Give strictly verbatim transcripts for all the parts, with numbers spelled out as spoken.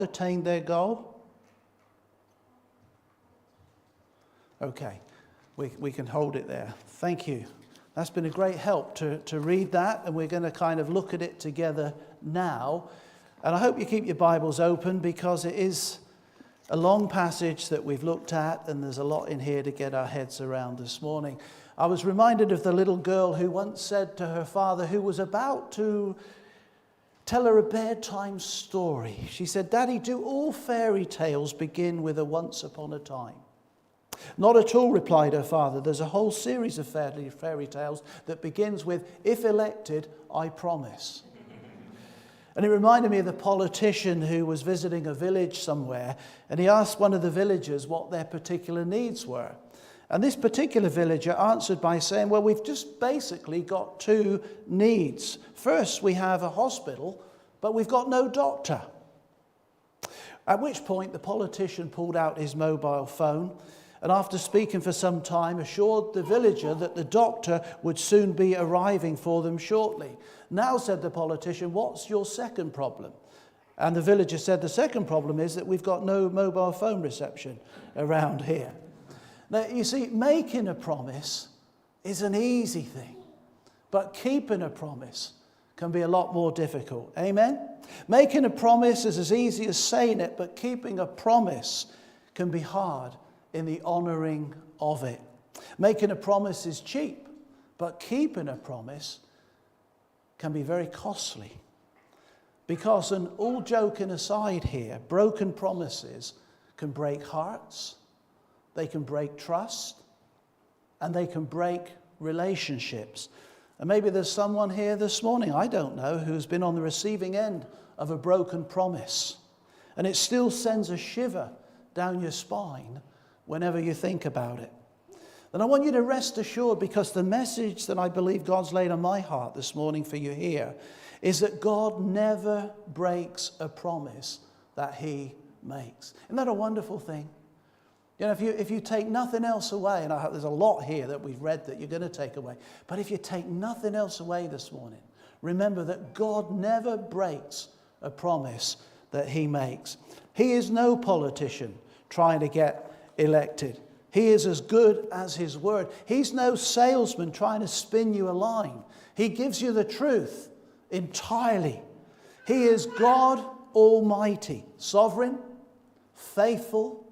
attained their goal? Okay, we, we can hold it there. Thank you. That's been a great help to, to read that, and we're going to kind of look at it together now. And I hope you keep your Bibles open, because it is a long passage that we've looked at, and there's a lot in here to get our heads around this morning. I was reminded of the little girl who once said to her father, who was about to tell her a bedtime story. She said, "Daddy, do all fairy tales begin with a once upon a time?" "Not at all," replied her father. "There's a whole series of fairy, fairy tales that begins with, 'If elected, I promise.'" And it reminded me of the politician who was visiting a village somewhere, and he asked one of the villagers what their particular needs were. And this particular villager answered by saying, "Well, we've just basically got two needs. First, we have a hospital, but we've got no doctor." At which point the politician pulled out his mobile phone, and after speaking for some time, assured the villager that the doctor would soon be arriving for them shortly. "Now," said the politician, "what's your second problem?" And the villager said, "The second problem is that we've got no mobile phone reception around here." Now, you see, making a promise is an easy thing, but keeping a promise can be a lot more difficult. Amen? Making a promise is as easy as saying it, but keeping a promise can be hard in the honoring of it. Making a promise is cheap, but keeping a promise can be very costly. Because, and all joking aside here, broken promises can break hearts, they can break trust, and they can break relationships. And maybe there's someone here this morning, I don't know, who's been on the receiving end of a broken promise. And it still sends a shiver down your spine whenever you think about it. And I want you to rest assured, because the message that I believe God's laid on my heart this morning for you here is that God never breaks a promise that he makes. Isn't that a wonderful thing? You know, if you, if you take nothing else away, and I hope there's a lot here that we've read that you're going to take away, but if you take nothing else away this morning, remember that God never breaks a promise that he makes. He is no politician trying to get elected. He is as good as his word. He's no salesman trying to spin you a line. He gives you the truth entirely. He is God Almighty, sovereign, faithful,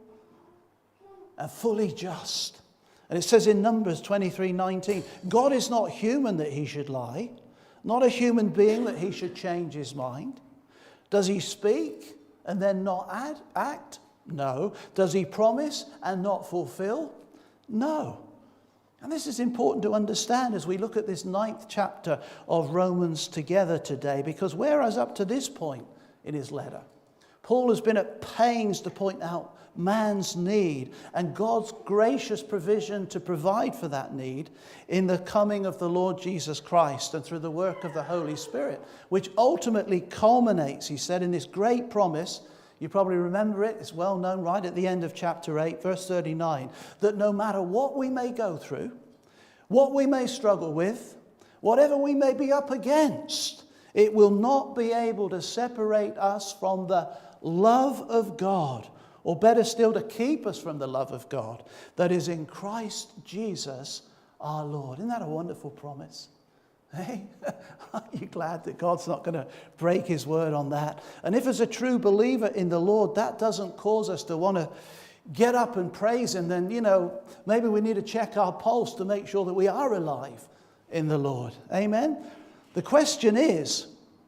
and fully just. And it says in Numbers twenty-three nineteen, God is not human that he should lie, not a human being that he should change his mind. Does he speak and then not add, act? No. Does he promise and not fulfill? No. And this is important to understand as we look at this ninth chapter of Romans together today, because whereas up to this point in his letter, Paul has been at pains to point out man's need and God's gracious provision to provide for that need in the coming of the Lord Jesus Christ and through the work of the Holy Spirit, which ultimately culminates, he said, in this great promise. You probably remember it. It's well known right at the end of chapter eight, verse thirty-nine, that no matter what we may go through, what we may struggle with, whatever we may be up against, it will not be able to separate us from the love of God, or better still, to keep us from the love of God that is in Christ Jesus our Lord. Isn't that a wonderful promise? Hey, are you glad that God's not going to break his word on that? And if as a true believer in the Lord, that doesn't cause us to want to get up and praise him, then, you know, maybe we need to check our pulse to make sure that we are alive in the Lord. Amen? The question is,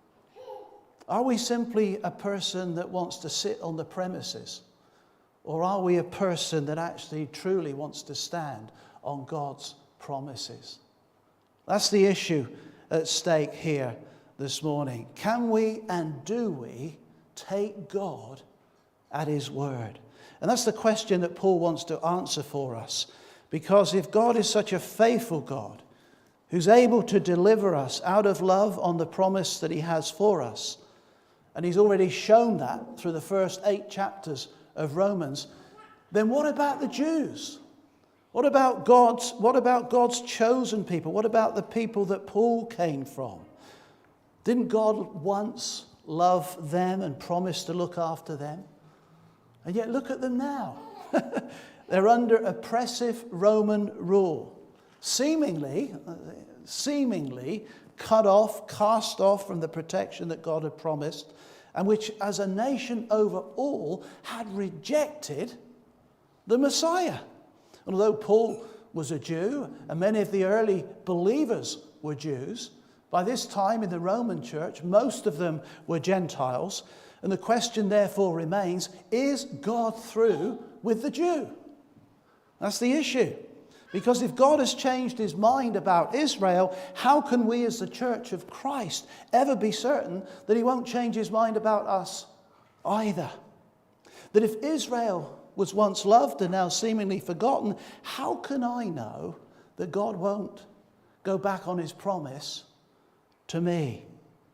are we simply a person that wants to sit on the premises? Or are we a person that actually truly wants to stand on God's promises? That's the issue at stake here this morning. Can we and do we take God at his word? And that's the question that Paul wants to answer for us. Because if God is such a faithful God, who's able to deliver us out of love on the promise that he has for us, and he's already shown that through the first eight chapters of Romans, then what about the Jews? What about God's, what about God's chosen people? What about the people that Paul came from? Didn't God once love them and promised to look after them. And yet look at them now. They're under oppressive Roman rule. Seemingly, seemingly cut off, cast off from the protection that God had promised, and which as a nation overall had rejected the Messiah. And although Paul was a Jew, and many of the early believers were Jews, by this time in the Roman church, most of them were Gentiles. And the question therefore remains, is God through with the Jew? That's the issue. Because if God has changed his mind about Israel, how can we as the church of Christ ever be certain that he won't change his mind about us either? That if Israel was once loved and now seemingly forgotten, how can I know that God won't go back on his promise to me?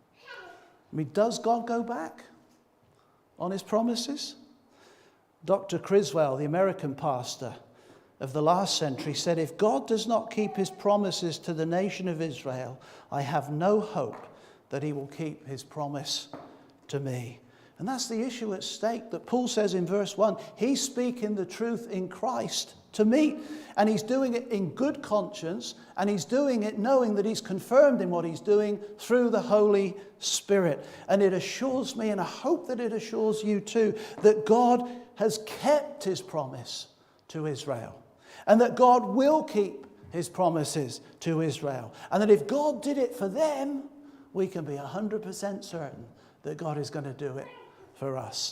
I mean, does God go back on his promises? Doctor Criswell, the American pastor of the last century, said, if God does not keep his promises to the nation of Israel, I have no hope that he will keep his promise to me. And that's the issue at stake that Paul says in verse one. He's speaking the truth in Christ to me. And he's doing it in good conscience. And he's doing it knowing that he's confirmed in what he's doing through the Holy Spirit. And it assures me, and I hope that it assures you too, that God has kept his promise to Israel. And that God will keep his promises to Israel. And that if God did it for them, we can be one hundred percent certain that God is going to do it for us.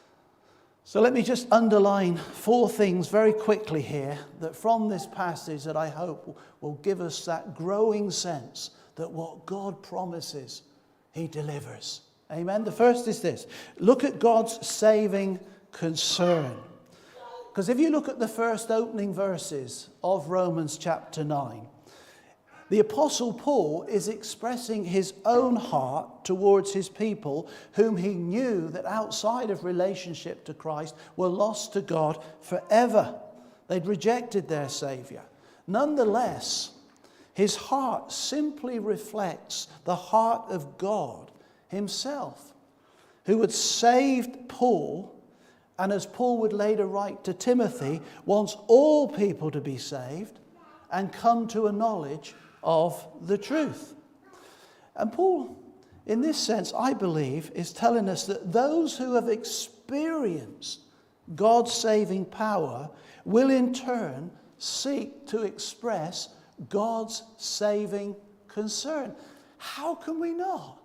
So let me just underline four things very quickly here that from this passage that I hope will give us that growing sense that what God promises, he delivers. Amen. The first is this. Look at God's saving concern. Because if you look at the first opening verses of Romans chapter nine, the Apostle Paul is expressing his own heart towards his people whom he knew that outside of relationship to Christ were lost to God forever. They'd rejected their Savior. Nonetheless, his heart simply reflects the heart of God himself, who had saved Paul, and as Paul would later write to Timothy, wants all people to be saved and come to a knowledge of the truth. And Paul, in this sense, I believe, is telling us that those who have experienced God's saving power will in turn seek to express God's saving concern. How can we not?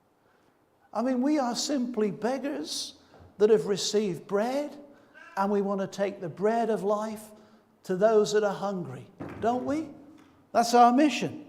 I mean, we are simply beggars that have received bread, and we want to take the bread of life to those that are hungry, don't we? That's our mission.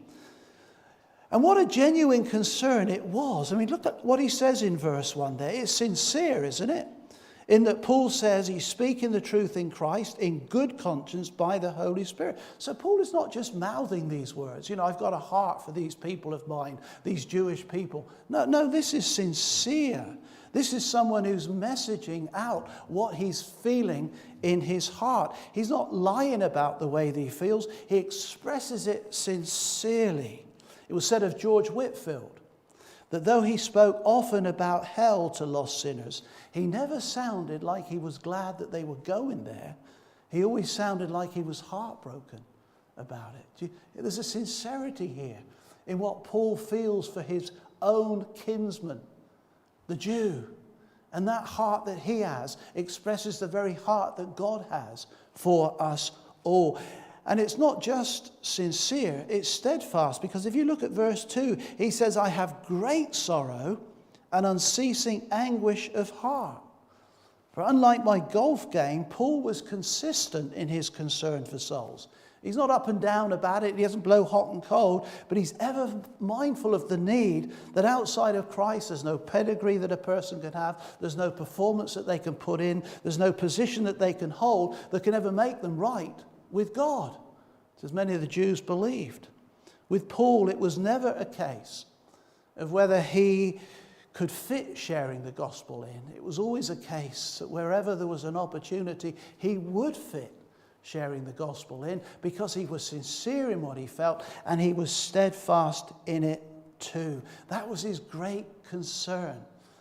And what a genuine concern it was. I mean, look at what he says in verse one there. It's sincere, isn't it? In that Paul says he's speaking the truth in Christ in good conscience by the Holy Spirit. So Paul is not just mouthing these words. You know, I've got a heart for these people of mine, these Jewish people. No, no, this is sincere. This is someone who's messaging out what he's feeling in his heart. He's not lying about the way that he feels. He expresses it sincerely. It was said of George Whitefield that though he spoke often about hell to lost sinners, he never sounded like he was glad that they were going there. He always sounded like he was heartbroken about it. There's a sincerity here in what Paul feels for his own kinsman, the Jew. And that heart that he has expresses the very heart that God has for us all. And it's not just sincere, it's steadfast. Because if you look at verse two, he says, I have great sorrow and unceasing anguish of heart. For unlike my golf game, Paul was consistent in his concern for souls. He's not up and down about it. He doesn't blow hot and cold, but he's ever mindful of the need that outside of Christ, there's no pedigree that a person can have. There's no performance that they can put in. There's no position that they can hold that can ever make them right with God, as many of the Jews believed. With Paul, it was never a case of whether he could fit sharing the gospel in. It was always a case that wherever there was an opportunity, he would fit sharing the gospel in, because he was sincere in what he felt and he was steadfast in it too. That was his great concern.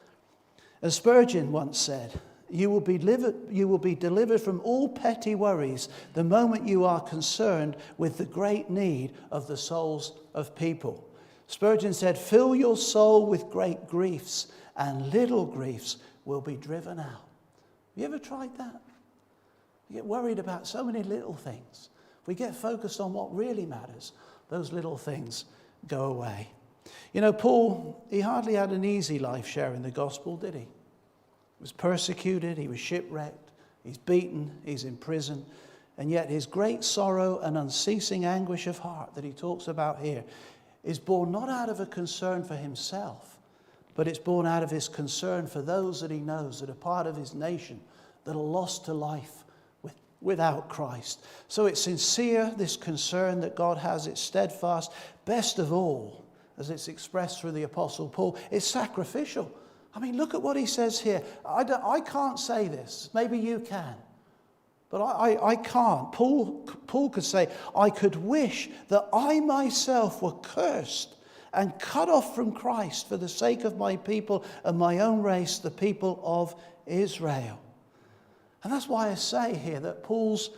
As Spurgeon once said, you will be delivered, you will be delivered from all petty worries the moment you are concerned with the great need of the souls of people. Spurgeon said, fill your soul with great griefs, and little griefs will be driven out. Have you ever tried that? You get worried about so many little things. If we get focused on what really matters, those little things go away. You know, Paul, he hardly had an easy life sharing the gospel, did he? He was persecuted, he was shipwrecked, he's beaten, he's in prison, and yet his great sorrow and unceasing anguish of heart that he talks about here is born not out of a concern for himself, but it's born out of his concern for those that he knows that are part of his nation that are lost to life with, without Christ. So it's sincere, this concern that God has, it's steadfast. Best of all, as it's expressed through the Apostle Paul, it's sacrificial. I mean, look at what he says here. I, don't, I can't say this. Maybe you can. But I, I, I can't. Paul, Paul could say, I could wish that I myself were cursed and cut off from Christ for the sake of my people and my own race, the people of Israel. And that's why I say here that Paul's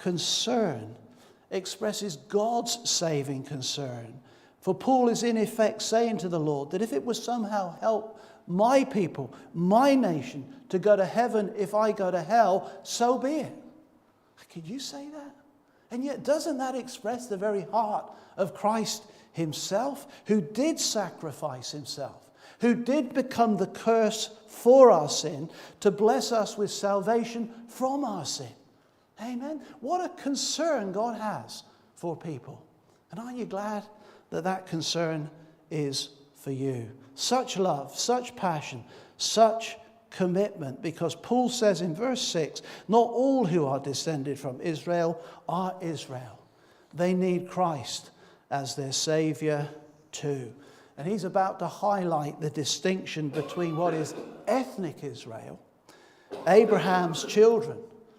concern expresses God's saving concern. For Paul is in effect saying to the Lord that if it would somehow help my people, my nation, to go to heaven if I go to hell, so be it. Could you say that? And yet, doesn't that express the very heart of Christ himself, who did sacrifice himself, who did become the curse for our sin to bless us with salvation from our sin? Amen. What a concern God has for people. And aren't you glad that that concern is for you? Such love, such passion, such commitment, because Paul says in verse six, not all who are descended from Israel are Israel. They need Christ as their Savior too. And he's about to highlight the distinction between what is ethnic Israel, Abraham's children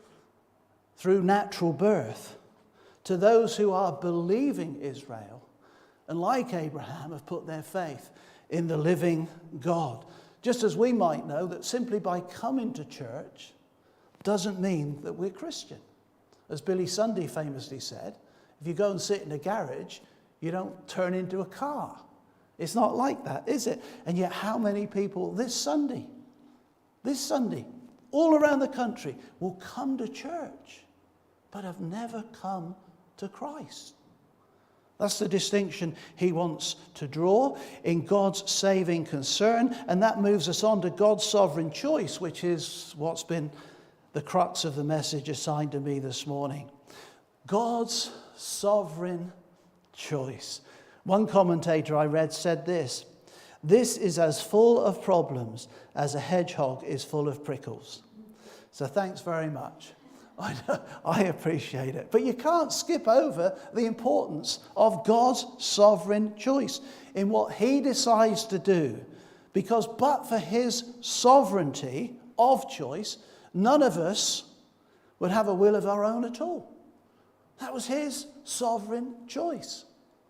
through natural birth, to those who are believing Israel, and like Abraham have put their faith in the living God. Just as we might know that simply by coming to church doesn't mean that we're Christian. As Billy Sunday famously said, if you go and sit in a garage, you don't turn into a car. It's not like that, is it? And yet how many people this Sunday, this Sunday, all around the country will come to church, but have never come to Christ? That's the distinction he wants to draw in God's saving concern. And that moves us on to God's sovereign choice, which is what's been the crux of the message assigned to me this morning. God's sovereign choice. One commentator I read said this: this is as full of problems as a hedgehog is full of prickles. So thanks very much. I, I appreciate it. But you can't skip over the importance of God's sovereign choice in what he decides to do. Because but for his sovereignty of choice, none of us would have a will of our own at all. That was his sovereign choice.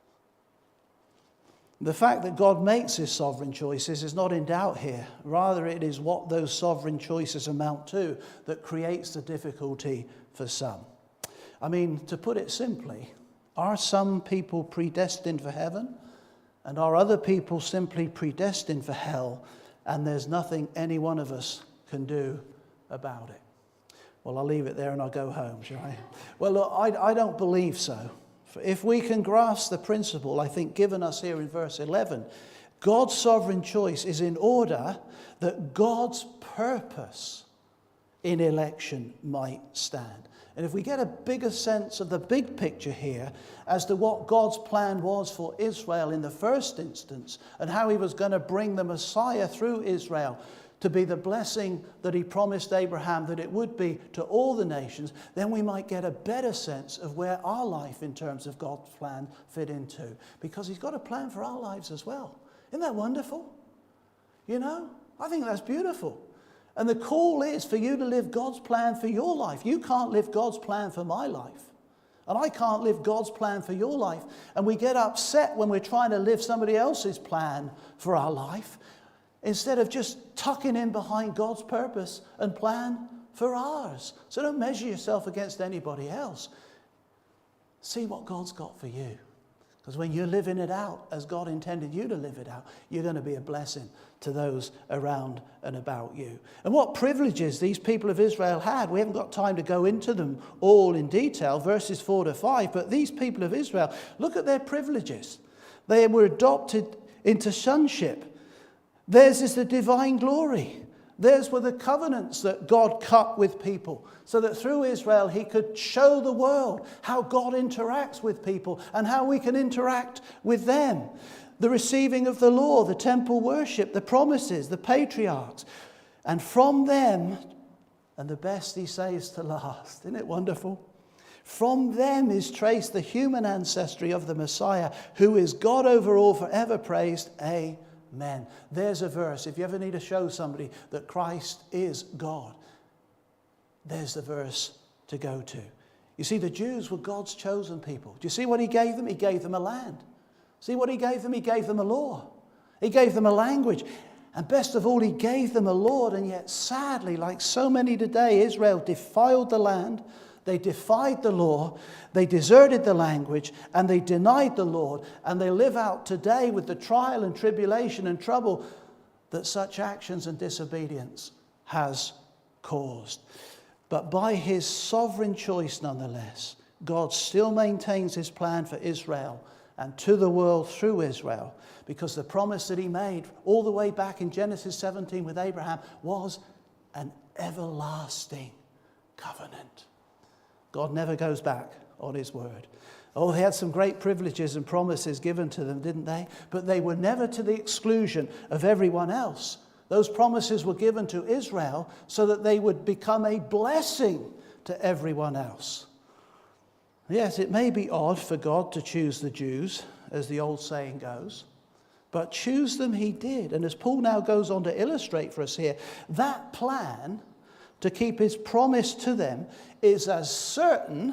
The fact that God makes his sovereign choices is not in doubt here. Rather, it is what those sovereign choices amount to that creates the difficulty for some. I mean, to put it simply, are some people predestined for heaven? And are other people simply predestined for hell? And there's nothing any one of us can do about it. Well, I'll leave it there and I'll go home, shall I? Well, look, I, I don't believe so. If we can grasp the principle, I think, given us here in verse eleven, God's sovereign choice is in order that God's purpose in election might stand. And if we get a bigger sense of the big picture here as to what God's plan was for Israel in the first instance and how he was going to bring the Messiah through Israel to be the blessing that he promised Abraham that it would be to all the nations, then we might get a better sense of where our life in terms of God's plan fit into. Because he's got a plan for our lives as well. Isn't that wonderful? You know, I think that's beautiful. And the call is for you to live God's plan for your life. You can't live God's plan for my life. And I can't live God's plan for your life. And we get upset when we're trying to live somebody else's plan for our life. instead of just tucking in behind God's purpose and plan for ours. So don't measure yourself against anybody else. See what God's got for you. Because when you're living it out as God intended you to live it out, you're going to be a blessing to those around and about you. And what privileges these people of Israel had, we haven't got time to go into them all in detail, verses four to five, but these people of Israel, look at their privileges. They were adopted into sonship. Theirs is the divine glory. Theirs were the covenants that God cut with people so that through Israel he could show the world how God interacts with people and how we can interact with them. The receiving of the law, the temple worship, the promises, the patriarchs. And from them, and the best he saves to last, isn't it wonderful? From them is traced the human ancestry of the Messiah, who is God over all, forever praised. Amen. Amen. There's a verse. If you ever need to show somebody that Christ is God, there's the verse to go to. You see, the Jews were God's chosen people. Do you see what he gave them? He gave them a land. See what he gave them? He gave them a law. He gave them a language. And best of all, he gave them a Lord. And yet, sadly, like so many today, Israel defiled the land. They defied the law, they deserted the language, and they denied the Lord. And they live out today with the trial and tribulation and trouble that such actions and disobedience has caused. But by his sovereign choice, nonetheless, God still maintains his plan for Israel and to the world through Israel, because the promise that he made all the way back in Genesis seventeen with Abraham was an everlasting covenant. God never goes back on his word. Oh, they had some great privileges and promises given to them, didn't they? But they were never to the exclusion of everyone else. Those promises were given to Israel so that they would become a blessing to everyone else. Yes, it may be odd for God to choose the Jews, as the old saying goes, but choose them he did. And as Paul now goes on to illustrate for us here, that plan to keep his promise to them is as certain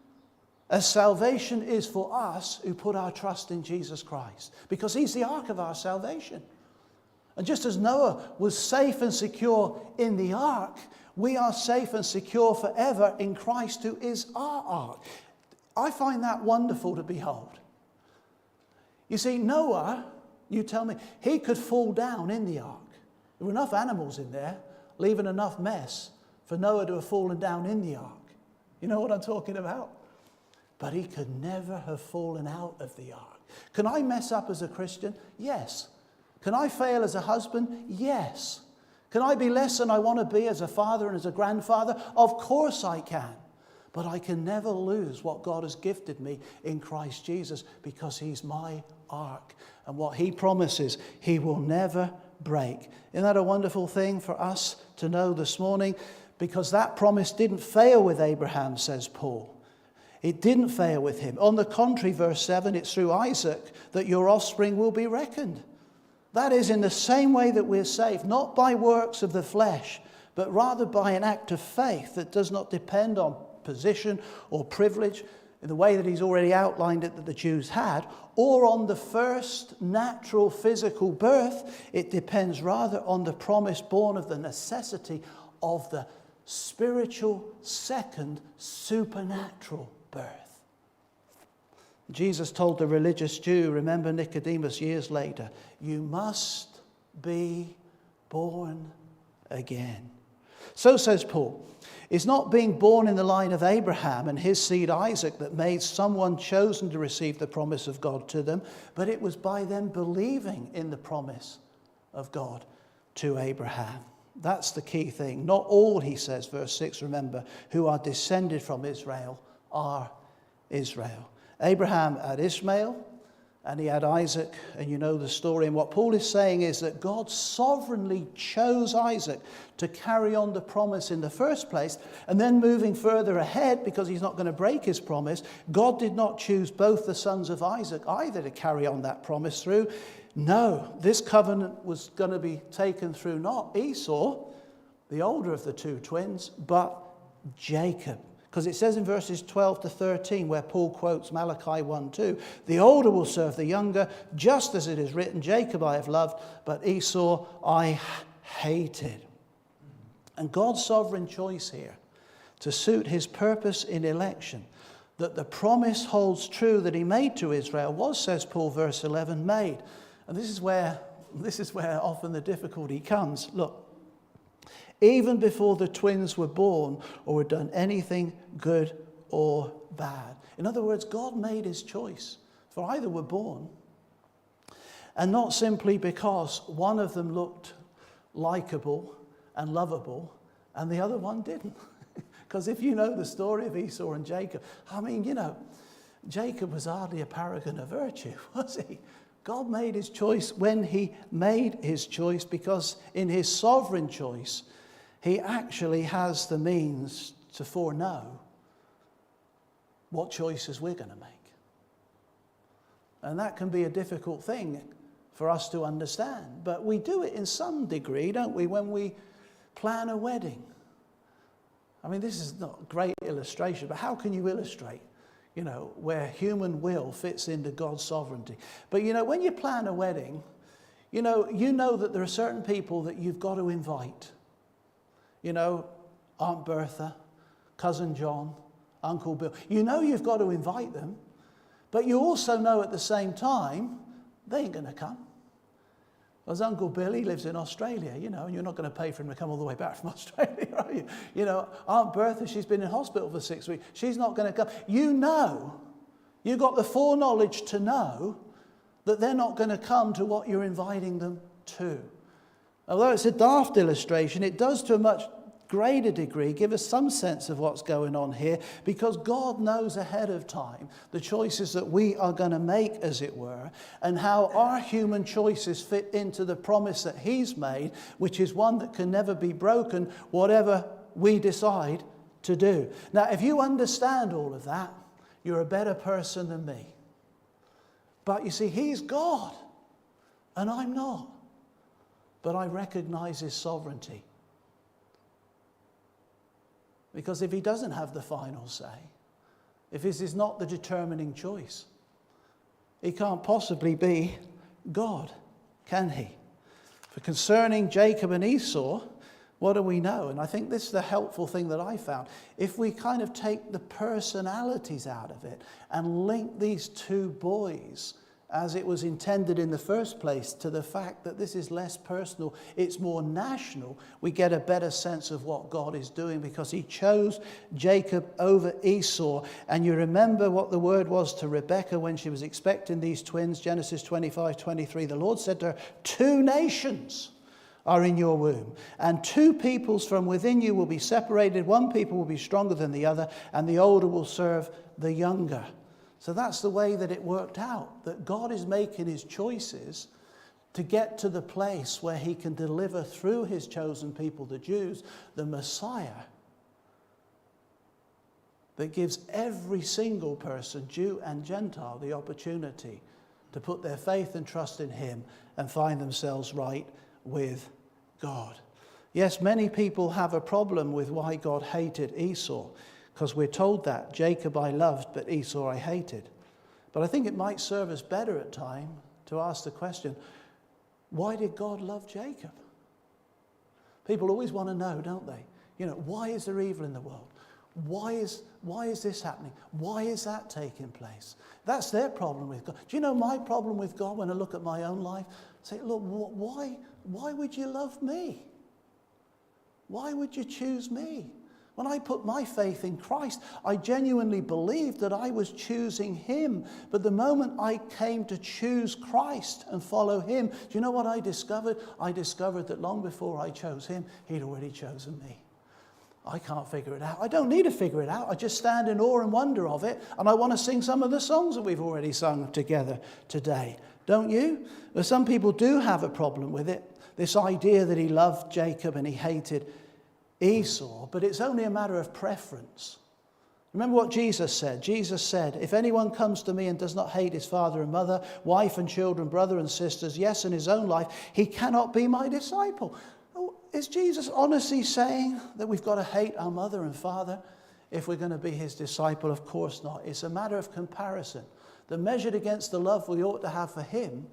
as salvation is for us who put our trust in Jesus Christ, because he's the ark of our salvation. And just as Noah was safe and secure in the ark, we are safe and secure forever in Christ, who is our ark. I find that wonderful to behold. You see, Noah, you tell me, he could fall down in the ark. There were enough animals in there, leaving enough mess for Noah to have fallen down in the ark. You know what I'm talking about? But he could never have fallen out of the ark. Can I mess up as a Christian? Yes. Can I fail as a husband? Yes. Can I be less than I want to be as a father and as a grandfather? Of course I can. But I can never lose what God has gifted me in Christ Jesus, because he's my ark. And what he promises, he will never break. Isn't that a wonderful thing for us to know this morning? Because that promise didn't fail with Abraham, says Paul. It didn't fail with him. On the contrary, verse seven, it's through Isaac that your offspring will be reckoned. That is, in the same way that we're saved, not by works of the flesh, but rather by an act of faith that does not depend on position or privilege in the way that he's already outlined it that the Jews had, or on the first natural physical birth. It depends rather on the promise born of the necessity of the spiritual second supernatural birth. Jesus told the religious Jew, remember Nicodemus years later, you must be born again. So says Paul, it's not being born in the line of Abraham and his seed Isaac that made someone chosen to receive the promise of God to them, but it was by them believing in the promise of God to Abraham. That's the key thing. Not all, he says, verse six, remember, who are descended from Israel are Israel. Abraham had Ishmael and he had Isaac, and you know the story. And what Paul is saying is that God sovereignly chose Isaac to carry on the promise in the first place, and then moving further ahead, because he's not going to break his promise, God did not choose both the sons of Isaac either to carry on that promise through. No, this covenant was going to be taken through not Esau, the older of the two twins, but Jacob. Because it says in verses twelve to thirteen, where Paul quotes Malachi one two, the older will serve the younger, just as it is written, Jacob I have loved, but Esau I hated. And God's sovereign choice here, to suit his purpose in election, that the promise holds true that he made to Israel was, says Paul, verse eleven, made. And this is where, this is where often the difficulty comes. Look, even before the twins were born or had done anything good or bad. In other words, God made his choice, for either were born, and not simply because one of them looked likable and lovable and the other one didn't. Because if you know the story of Esau and Jacob, I mean, you know, Jacob was hardly a paragon of virtue, was he? God made his choice when he made his choice, because in his sovereign choice, he actually has the means to foreknow what choices we're going to make. And that can be a difficult thing for us to understand. But we do it in some degree, don't we, when we plan a wedding. I mean, this is not a great illustration, but how can you illustrate, you know, where human will fits into God's sovereignty? But, you know, when you plan a wedding, you know, you know that there are certain people that you've got to invite. You know, Aunt Bertha, Cousin John, Uncle Bill. You know you've got to invite them, but you also know at the same time they ain't going to come. Because Uncle Billy lives in Australia, you know, and you're not going to pay for him to come all the way back from Australia, are you? You know, Aunt Bertha, she's been in hospital for six weeks. She's not going to come. You know, you've got the foreknowledge to know that they're not going to come to what you're inviting them to. Although it's a daft illustration, it does to a much greater degree give us some sense of what's going on here, because God knows ahead of time the choices that we are going to make, as it were, and how our human choices fit into the promise that he's made, which is one that can never be broken, whatever we decide to do. Now, if you understand all of that, you're a better person than me. But you see, he's God, and I'm not. But I recognize his sovereignty. Because if he doesn't have the final say, if this is not the determining choice, he can't possibly be God, can he? For concerning Jacob and Esau, what do we know? And I think this is the helpful thing that I found. If we kind of take the personalities out of it and link these two boys, as it was intended in the first place, to the fact that this is less personal, it's more national, we get a better sense of what God is doing, because he chose Jacob over Esau. And you remember what the word was to Rebekah when she was expecting these twins, Genesis twenty-five twenty-three. The Lord said to her, two nations are in your womb, and two peoples from within you will be separated. One people will be stronger than the other, and the older will serve the younger. So that's the way that it worked out, that God is making his choices to get to the place where he can deliver through his chosen people, the Jews, the Messiah that gives every single person, Jew and Gentile, the opportunity to put their faith and trust in him and find themselves right with God. Yes, many people have a problem with why God hated Esau, because we're told that Jacob I loved, but Esau I hated. But I think it might serve us better at time to ask the question, why did God love Jacob? People always want to know, don't they? You know, why is there evil in the world? Why is, why is this happening? Why is that taking place? That's their problem with God. Do you know my problem with God when I look at my own life? I say, look, why, why would you love me? Why would you choose me? When I put my faith in Christ, I genuinely believed that I was choosing him. But the moment I came to choose Christ and follow him, do you know what I discovered? I discovered that long before I chose him, he'd already chosen me. I can't figure it out. I don't need to figure it out. I just stand in awe and wonder of it. And I want to sing some of the songs that we've already sung together today. Don't you? Well, some people do have a problem with it. This idea that he loved Jacob and he hated Esau, but it's only a matter of preference. Remember what Jesus said. Jesus said, if anyone comes to me and does not hate his father and mother, wife and children, brother and sisters, yes, and his own life, he cannot be my disciple. Is Jesus honestly saying that we've got to hate our mother and father? if we're going to be his disciple? Of course not. It's a matter of comparison. The measured against the love we ought to have for him,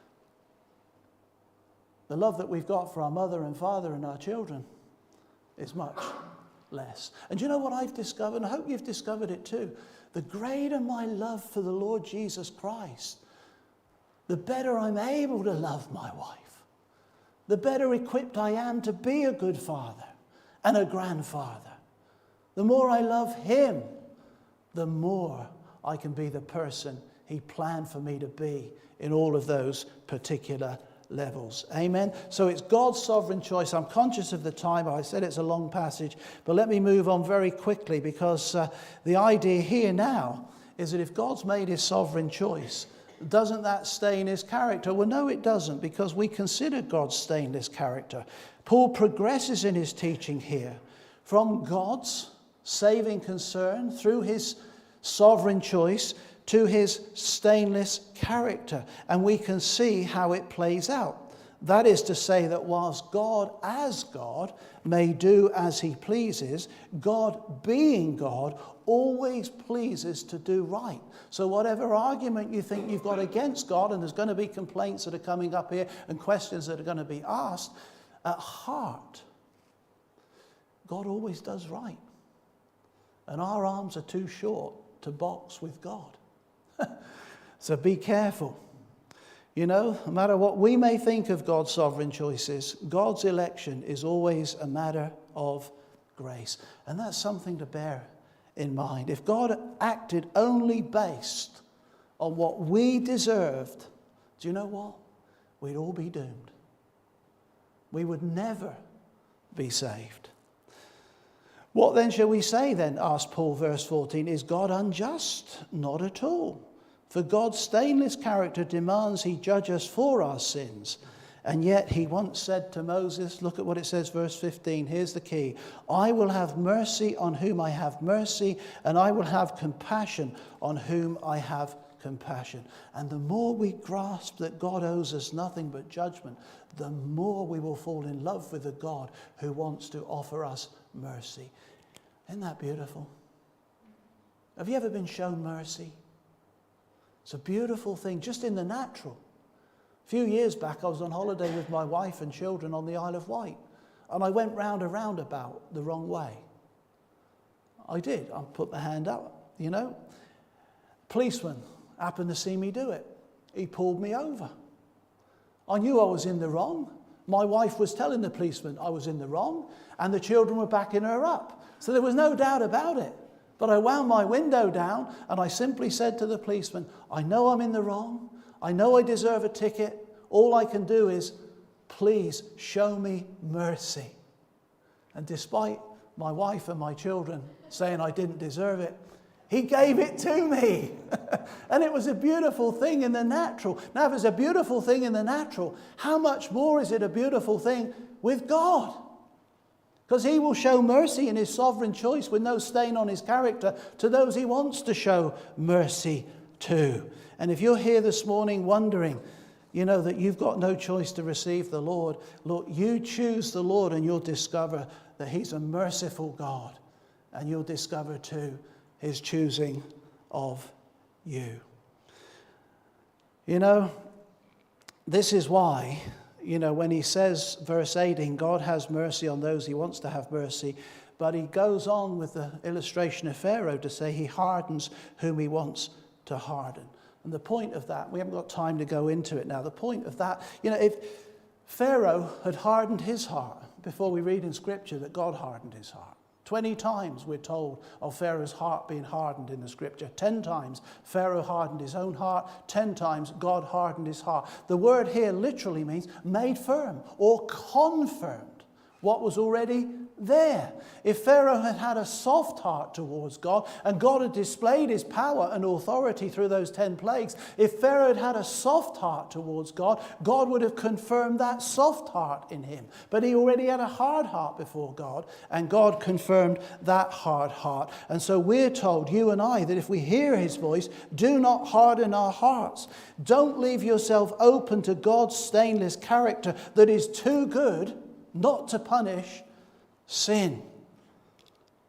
the love that we've got for our mother and father and our children is much less. And you know what I've discovered? And I hope you've discovered it too. The greater my love for the Lord Jesus Christ, the better I'm able to love my wife. The better equipped I am to be a good father and a grandfather. The more I love him, the more I can be the person he planned for me to be in all of those particular levels. Amen. So it's God's sovereign choice. I'm conscious of the time. I said it's a long passage, but let me move on very quickly, because uh, the idea here now is that if God's made his sovereign choice, doesn't that stain his character? Well, no, it doesn't, because we consider God's stainless character. Paul progresses in his teaching here from God's saving concern through his sovereign choice to his stainless character. And we can see how it plays out. That is to say that whilst God as God may do as he pleases, God being God always pleases to do right. So whatever argument you think you've got against God, and there's going to be complaints that are coming up here and questions that are going to be asked, at heart, God always does right. And our arms are too short to box with God. So be careful. You know, no matter what we may think of God's sovereign choices, God's election is always a matter of grace. And that's something to bear in mind. If God acted only based on what we deserved, do you know what? We'd all be doomed. We would never be saved. What then shall we say then, asked Paul, verse fourteen, is God unjust? Not at all. For God's stainless character demands he judge us for our sins. And yet he once said to Moses, look at what it says, verse fifteen, here's the key. I will have mercy on whom I have mercy, and I will have compassion on whom I have compassion. And the more we grasp that God owes us nothing but judgment, the more we will fall in love with the God who wants to offer us mercy. Isn't that beautiful? Have you ever been shown mercy? It's a beautiful thing, just in the natural. A few years back, I was on holiday with my wife and children on the Isle of Wight, and I went round a roundabout the wrong way. I did. I put my hand up, you know. Policeman happened to see me do it. He pulled me over. I knew I was in the wrong. My wife was telling the policeman I was in the wrong, and the children were backing her up. So there was no doubt about it. But I wound my window down, and I simply said to the policeman, I know I'm in the wrong. I know I deserve a ticket. All I can do is, please show me mercy. And despite my wife and my children saying I didn't deserve it, he gave it to me. And it was a beautiful thing in the natural. Now, if it's a beautiful thing in the natural, how much more is it a beautiful thing with God? Because he will show mercy in his sovereign choice with no stain on his character to those he wants to show mercy to. And if you're here this morning wondering, you know, that you've got no choice to receive the Lord, look, you choose the Lord and you'll discover that he's a merciful God. And you'll discover too his choosing of you. You know, this is why, you know, when he says, verse eighteen, God has mercy on those he wants to have mercy, but he goes on with the illustration of Pharaoh to say he hardens whom he wants to harden. And the point of that, we haven't got time to go into it now, the point of that, you know, if Pharaoh had hardened his heart, before we read in Scripture that God hardened his heart. Twenty times we're told of Pharaoh's heart being hardened in the Scripture. Ten times Pharaoh hardened his own heart. Ten times God hardened his heart. The word here literally means made firm or confirmed what was already there. If Pharaoh had had a soft heart towards God and God had displayed his power and authority through those ten plagues, if Pharaoh had had a soft heart towards God, God would have confirmed that soft heart in him. But he already had a hard heart before God, and God confirmed that hard heart. And so we're told, you and I, that if we hear his voice, do not harden our hearts. Don't leave yourself open to God's stainless character that is too good not to punish sin.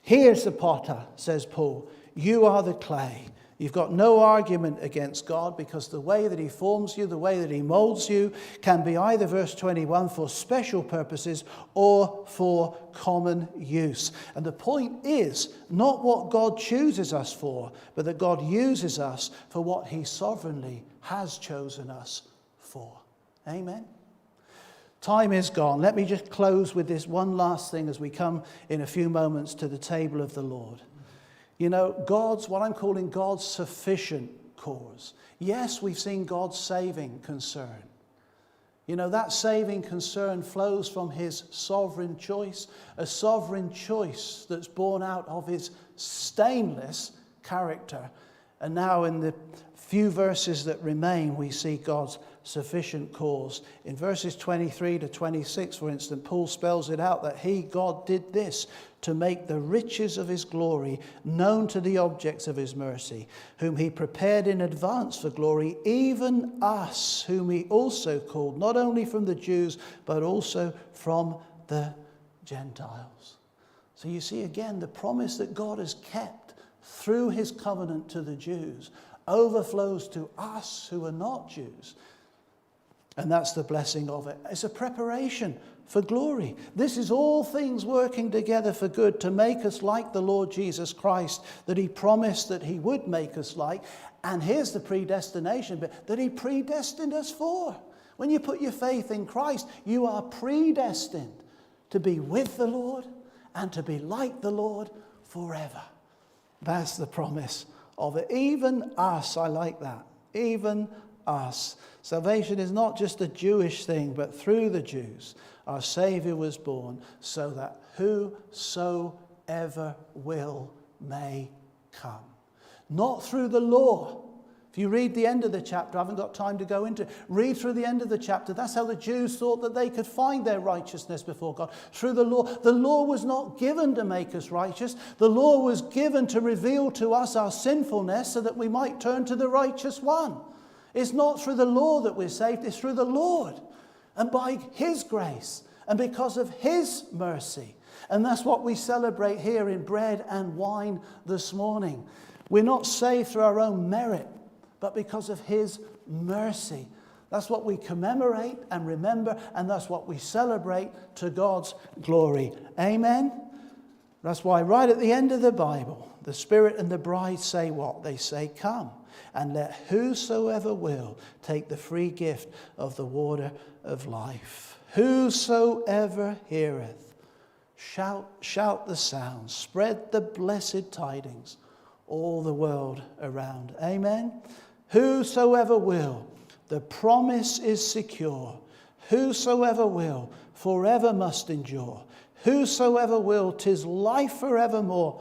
Here's the potter, says Paul. You are the clay. You've got no argument against God, because the way that he forms you, the way that he molds you, can be either, verse twenty-one, for special purposes or for common use. And the point is not what God chooses us for, but that God uses us for what he sovereignly has chosen us for. Amen. Time is gone. Let me just close with this one last thing as we come in a few moments to the table of the Lord. You know, God's, what I'm calling God's sufficient cause. Yes, we've seen God's saving concern. You know, that saving concern flows from his sovereign choice, a sovereign choice that's born out of his stainless character. And now in the few verses that remain, we see God's sufficient cause. In verses twenty-three to twenty-six, for instance, Paul spells it out that he, God, did this to make the riches of his glory known to the objects of his mercy, whom he prepared in advance for glory, even us, whom he also called, not only from the Jews, but also from the Gentiles. So you see again, the promise that God has kept through his covenant to the Jews overflows to us who are not Jews. And that's the blessing of it. It's a preparation for glory. This is all things working together for good to make us like the Lord Jesus Christ, that he promised that he would make us like. And here's the predestination bit, that he predestined us for. When you put your faith in Christ, you are predestined to be with the Lord and to be like the Lord forever. That's the promise of it. Even us, I like that. Even us. Salvation is not just a Jewish thing, but through the Jews, our Savior was born so that whosoever will may come. Not through the law. If you read the end of the chapter, I haven't got time to go into it. Read through the end of the chapter. That's how the Jews thought that they could find their righteousness before God. Through the law. The law was not given to make us righteous. The law was given to reveal to us our sinfulness so that we might turn to the righteous one. It's not through the law that we're saved. It's through the Lord. And by his grace. And because of his mercy. And that's what we celebrate here in bread and wine this morning. We're not saved through our own merit, but because of his mercy. That's what we commemorate and remember, and that's what we celebrate to God's glory. Amen? That's why right at the end of the Bible, the Spirit and the bride say what? They say, come, and let whosoever will take the free gift of the water of life. Whosoever heareth, shout, shout the sound, spread the blessed tidings all the world around. Amen? Whosoever will, the promise is secure. Whosoever will, forever must endure. Whosoever will, 'tis life forevermore.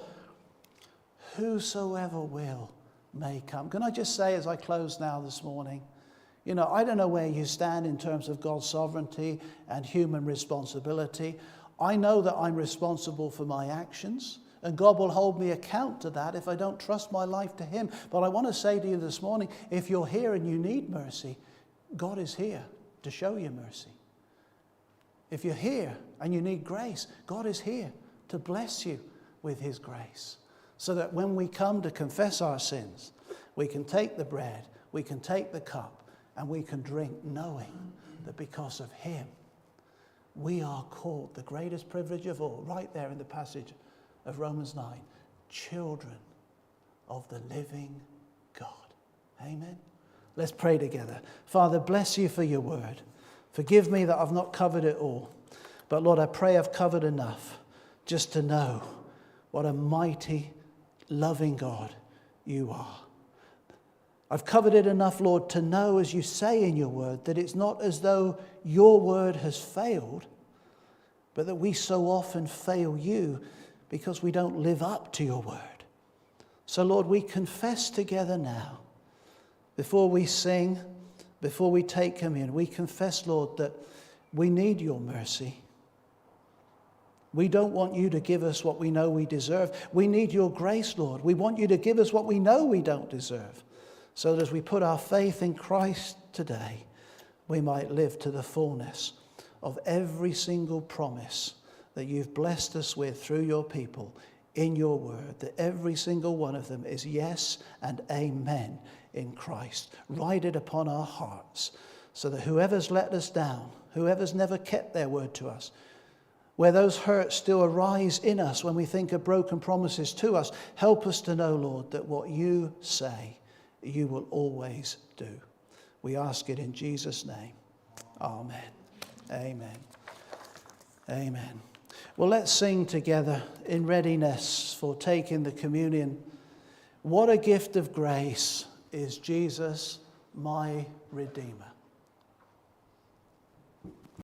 Whosoever will may come. Can I just say as I close now this morning, you know, I don't know where you stand in terms of God's sovereignty and human responsibility. I know that I'm responsible for my actions. And God will hold me account to that if I don't trust my life to him. But I want to say to you this morning, if you're here and you need mercy, God is here to show you mercy. If you're here and you need grace, God is here to bless you with his grace. So that when we come to confess our sins, we can take the bread, we can take the cup, and we can drink knowing that because of him, we are called, the greatest privilege of all, right there in the passage of Romans nine, children of the living God. Amen. Let's pray together. Father, bless you for your word. Forgive me that I've not covered it all. But Lord, I pray I've covered enough just to know what a mighty, loving God you are. I've covered it enough, Lord, to know, as you say in your word, that it's not as though your word has failed, but that we so often fail you because we don't live up to your word. So, Lord, we confess together now, before we sing, before we take communion, we confess, Lord, that we need your mercy. We don't want you to give us what we know we deserve. We need your grace, Lord. We want you to give us what we know we don't deserve, so that as we put our faith in Christ today, we might live to the fullness of every single promise that you've blessed us with through your people in your word, that every single one of them is yes and amen in Christ. Write it upon our hearts so that whoever's let us down, whoever's never kept their word to us, where those hurts still arise in us when we think of broken promises to us, help us to know, Lord, that what you say, you will always do. We ask it in Jesus' name. Amen. Amen. Amen. Well, let's sing together in readiness for taking the communion. What a gift of grace is Jesus, my Redeemer.